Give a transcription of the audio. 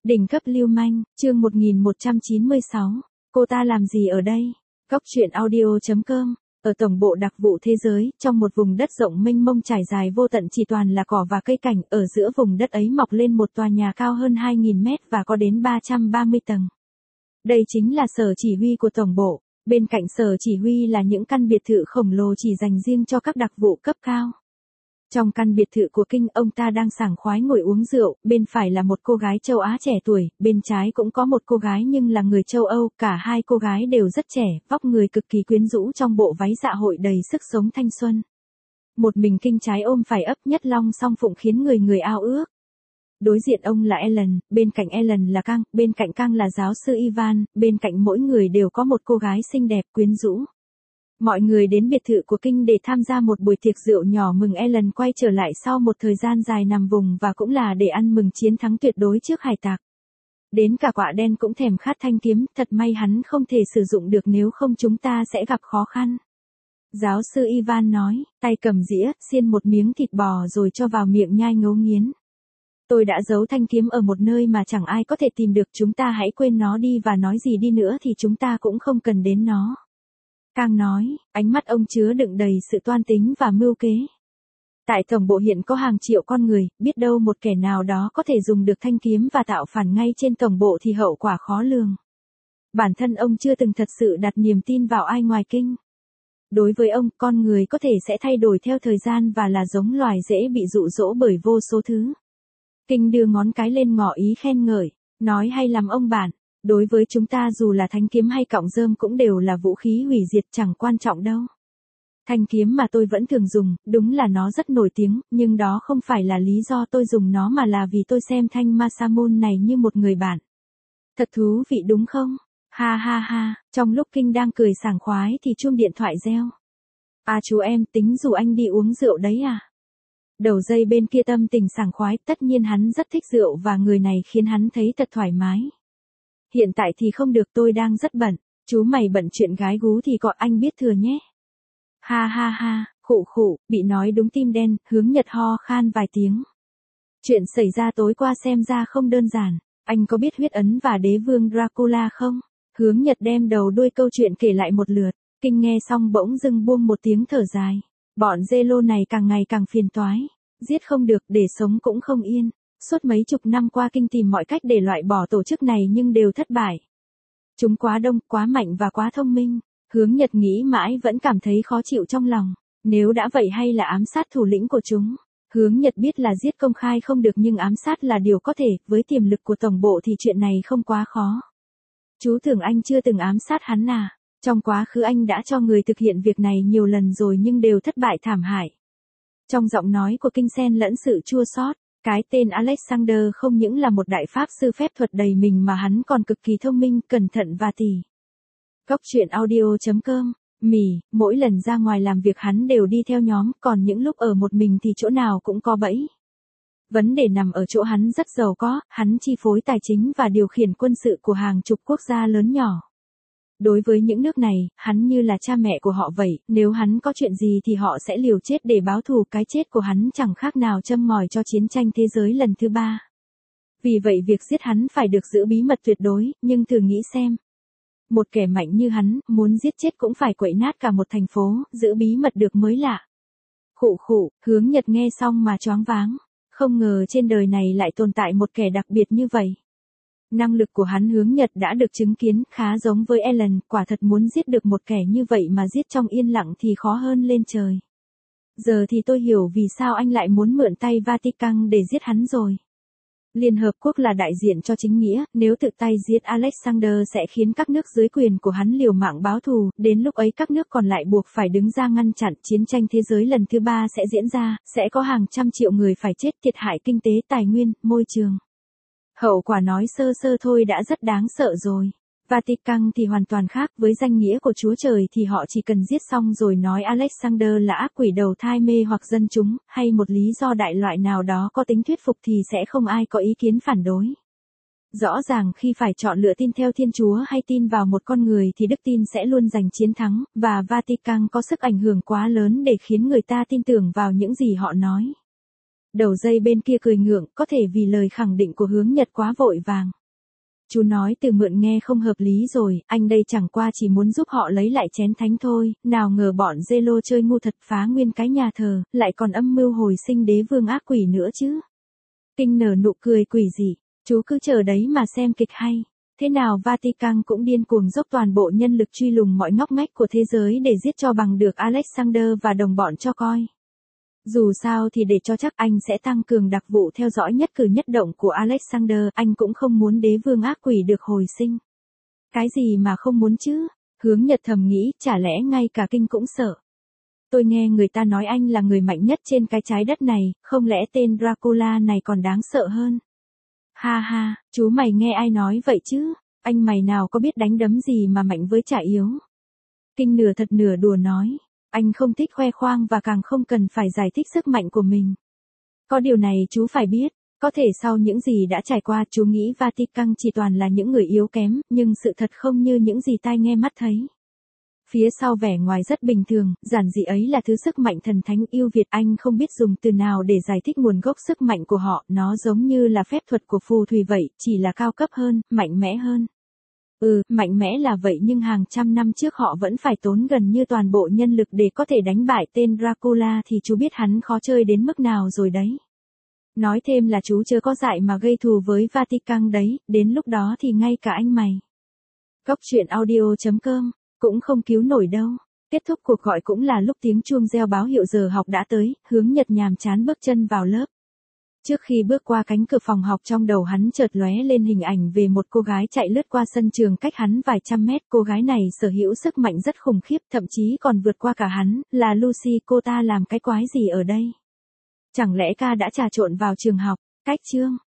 Đỉnh cấp lưu manh, chương 1196. Cô ta làm gì ở đây? Góc truyện audio.com. Ở tổng bộ đặc vụ thế giới, trong một vùng đất rộng mênh mông trải dài vô tận chỉ toàn là cỏ và cây cảnh, ở giữa vùng đất ấy mọc lên một tòa nhà cao hơn 2.000 mét và có đến 330 tầng. Đây chính là sở chỉ huy của tổng bộ. Bên cạnh sở chỉ huy là những căn biệt thự khổng lồ chỉ dành riêng cho các đặc vụ cấp cao. Trong căn biệt thự của Kinh, ông ta đang sảng khoái ngồi uống rượu, bên phải là một cô gái châu Á trẻ tuổi, bên trái cũng có một cô gái nhưng là người châu Âu, cả hai cô gái đều rất trẻ, vóc người cực kỳ quyến rũ trong bộ váy dạ hội đầy sức sống thanh xuân. Một mình Kinh trái ôm phải ấp, nhất long song phụng khiến người ao ước. Đối diện ông là Ellen, bên cạnh Ellen là Kang, bên cạnh Kang là giáo sư Ivan, bên cạnh mỗi người đều có một cô gái xinh đẹp quyến rũ. Mọi người đến biệt thự của Kinh để tham gia một buổi tiệc rượu nhỏ mừng Ellen quay trở lại sau một thời gian dài nằm vùng và cũng là để ăn mừng chiến thắng tuyệt đối trước hải tặc. Đến cả quạ đen cũng thèm khát thanh kiếm, thật may hắn không thể sử dụng được nếu không chúng ta sẽ gặp khó khăn. Giáo sư Ivan nói, tay cầm dĩa, xiên một miếng thịt bò rồi cho vào miệng nhai ngấu nghiến. Tôi đã giấu thanh kiếm ở một nơi mà chẳng ai có thể tìm được, chúng ta hãy quên nó đi và nói gì đi nữa thì chúng ta cũng không cần đến nó. Kang nói, ánh mắt ông chứa đựng đầy sự toan tính và mưu kế. Tại tổng bộ hiện có hàng triệu con người, biết đâu một kẻ nào đó có thể dùng được thanh kiếm và tạo phản ngay trên tổng bộ thì hậu quả khó lường. Bản thân ông chưa từng thật sự đặt niềm tin vào ai ngoài Kinh. Đối với ông, con người có thể sẽ thay đổi theo thời gian và là giống loài dễ bị dụ dỗ bởi vô số thứ. Kinh đưa ngón cái lên ngỏ ý khen ngợi, nói hay lắm ông bạn. Đối với chúng ta dù là thanh kiếm hay cọng rơm cũng đều là vũ khí hủy diệt, chẳng quan trọng đâu. Thanh kiếm mà tôi vẫn thường dùng, đúng là nó rất nổi tiếng, nhưng đó không phải là lý do tôi dùng nó mà là vì tôi xem thanh Masamune này như một người bạn. Thật thú vị đúng không? Ha ha ha, trong lúc Kinh đang cười sảng khoái thì chuông điện thoại reo. À chú em, tính rủ anh đi uống rượu đấy à? Đầu dây bên kia tâm tình sảng khoái, tất nhiên hắn rất thích rượu và người này khiến hắn thấy thật thoải mái. Hiện tại thì không được, tôi đang rất bận. Chú mày bận chuyện gái gú thì gọi anh biết thừa nhé. Ha ha ha, khụ khụ, bị nói đúng tim đen, Hướng Nhật ho khan vài tiếng. Chuyện xảy ra tối qua xem ra không đơn giản. Anh có biết huyết ấn và đế vương Dracula không? Hướng Nhật đem đầu đuôi câu chuyện kể lại một lượt. Kinh nghe xong bỗng dưng buông một tiếng thở dài. Bọn dê lô này càng ngày càng phiền toái. Giết không được, để sống cũng không yên. Suốt mấy chục năm qua Kinh tìm mọi cách để loại bỏ tổ chức này nhưng đều thất bại. Chúng quá đông, quá mạnh và quá thông minh. Hướng Nhật nghĩ mãi vẫn cảm thấy khó chịu trong lòng. Nếu đã vậy hay là ám sát thủ lĩnh của chúng? Hướng Nhật biết là giết công khai không được nhưng ám sát là điều có thể, với tiềm lực của tổng bộ thì chuyện này không quá khó. Chú tưởng anh chưa từng ám sát hắn à? Trong quá khứ anh đã cho người thực hiện việc này nhiều lần rồi nhưng đều thất bại thảm hại. Trong giọng nói của Kinh xen lẫn sự chua xót. Cái tên Alexander không những là một đại pháp sư phép thuật đầy mình mà hắn còn cực kỳ thông minh, cẩn thận và tỉ. Góc truyện audio.com. Mỗi lần ra ngoài làm việc hắn đều đi theo nhóm, còn những lúc ở một mình thì chỗ nào cũng có bẫy. Vấn đề nằm ở chỗ hắn rất giàu có, hắn chi phối tài chính và điều khiển quân sự của hàng chục quốc gia lớn nhỏ. Đối với những nước này, hắn như là cha mẹ của họ vậy, nếu hắn có chuyện gì thì họ sẽ liều chết để báo thù, cái chết của hắn chẳng khác nào châm ngòi cho chiến tranh thế giới lần thứ 3. Vì vậy việc giết hắn phải được giữ bí mật tuyệt đối, nhưng thử nghĩ xem. Một kẻ mạnh như hắn, muốn giết chết cũng phải quậy nát cả một thành phố, giữ bí mật được mới lạ. Khụ khụ, Hướng Nhật nghe xong mà choáng váng. Không ngờ trên đời này lại tồn tại một kẻ đặc biệt như vậy. Năng lực của hắn Hướng Nhật đã được chứng kiến, khá giống với Ellen, quả thật muốn giết được một kẻ như vậy mà giết trong yên lặng thì khó hơn lên trời. Giờ thì tôi hiểu vì sao anh lại muốn mượn tay Vatican để giết hắn rồi. Liên Hợp Quốc là đại diện cho chính nghĩa, nếu tự tay giết Alexander sẽ khiến các nước dưới quyền của hắn liều mạng báo thù, đến lúc ấy các nước còn lại buộc phải đứng ra ngăn chặn, chiến tranh thế giới lần thứ 3 sẽ diễn ra, sẽ có hàng trăm triệu người phải chết, thiệt hại kinh tế, tài nguyên, môi trường. Hậu quả nói sơ sơ thôi đã rất đáng sợ rồi. Vatican thì hoàn toàn khác, với danh nghĩa của Chúa Trời thì họ chỉ cần giết xong rồi nói Alexander là ác quỷ đầu thai mê hoặc dân chúng, hay một lý do đại loại nào đó có tính thuyết phục thì sẽ không ai có ý kiến phản đối. Rõ ràng khi phải chọn lựa tin theo Thiên Chúa hay tin vào một con người thì đức tin sẽ luôn giành chiến thắng, và Vatican có sức ảnh hưởng quá lớn để khiến người ta tin tưởng vào những gì họ nói. Đầu dây bên kia cười ngượng, có thể vì lời khẳng định của Hướng Nhật quá vội vàng. Chú nói từ mượn nghe không hợp lý rồi, anh đây chẳng qua chỉ muốn giúp họ lấy lại chén thánh thôi, nào ngờ bọn dê lô chơi ngu thật phá nguyên cái nhà thờ, lại còn âm mưu hồi sinh đế vương ác quỷ nữa chứ. Kinh nở nụ cười quỷ dị, chú cứ chờ đấy mà xem kịch hay. Thế nào Vatican cũng điên cuồng dốc toàn bộ nhân lực truy lùng mọi ngóc ngách của thế giới để giết cho bằng được Alexander và đồng bọn cho coi. Dù sao thì để cho chắc anh sẽ tăng cường đặc vụ theo dõi nhất cử nhất động của Alexander, anh cũng không muốn đế vương ác quỷ được hồi sinh. Cái gì mà không muốn chứ? Hướng Nhật thầm nghĩ, chả lẽ ngay cả Kinh cũng sợ. Tôi nghe người ta nói anh là người mạnh nhất trên cái trái đất này, không lẽ tên Dracula này còn đáng sợ hơn? Ha ha, chú mày nghe ai nói vậy chứ? Anh mày nào có biết đánh đấm gì mà mạnh với chả yếu. Kinh nửa thật nửa đùa nói. Anh không thích khoe khoang và càng không cần phải giải thích sức mạnh của mình. Có điều này chú phải biết, có thể sau những gì đã trải qua chú nghĩ Vatican chỉ toàn là những người yếu kém, nhưng sự thật không như những gì tai nghe mắt thấy. Phía sau vẻ ngoài rất bình thường, giản dị ấy là thứ sức mạnh thần thánh yêu Việt, anh không biết dùng từ nào để giải thích nguồn gốc sức mạnh của họ, nó giống như là phép thuật của phù thủy vậy, chỉ là cao cấp hơn, mạnh mẽ hơn. Mạnh mẽ là vậy nhưng hàng trăm năm trước họ vẫn phải tốn gần như toàn bộ nhân lực để có thể đánh bại tên Dracula thì chú biết hắn khó chơi đến mức nào rồi đấy. Nói thêm là chú chưa có dại mà gây thù với Vatican đấy, đến lúc đó thì ngay cả anh mày. Góc truyện audio.com cũng không cứu nổi đâu. Kết thúc cuộc gọi cũng là lúc tiếng chuông reo báo hiệu giờ học đã tới, Hướng Nhật nhàm chán bước chân vào lớp. Trước khi bước qua cánh cửa phòng học trong đầu hắn chợt lóe lên hình ảnh về một cô gái chạy lướt qua sân trường cách hắn vài trăm mét. Cô gái này sở hữu sức mạnh rất khủng khiếp, thậm chí còn vượt qua cả hắn, là Lucy. Cô ta làm cái quái gì ở đây? Chẳng lẽ ca đã trà trộn vào trường học? Cách chương